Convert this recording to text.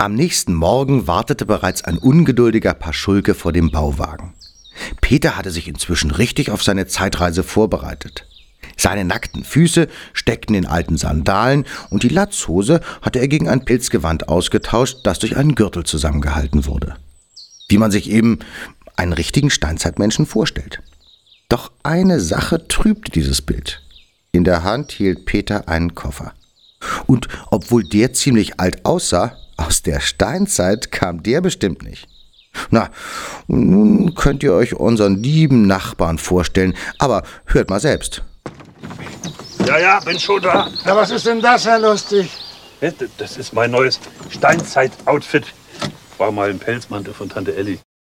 Am nächsten Morgen wartete bereits ein ungeduldiger Paschulke vor dem Bauwagen. Peter hatte sich inzwischen richtig auf seine Zeitreise vorbereitet. Seine nackten Füße steckten in alten Sandalen und die Latzhose hatte er gegen ein Pilzgewand ausgetauscht, das durch einen Gürtel zusammengehalten wurde. Wie man sich eben einen richtigen Steinzeitmenschen vorstellt. Doch eine Sache trübte dieses Bild. In der Hand hielt Peter einen Koffer. Und obwohl der ziemlich alt aussah, aus der Steinzeit kam der bestimmt nicht. Na, nun könnt ihr euch unseren lieben Nachbarn vorstellen, aber hört mal selbst. Ja, bin schon da. Na, was ist denn das, Herr Lustig? Das ist mein neues Steinzeit-Outfit. War mal ein Pelzmantel von Tante Elli.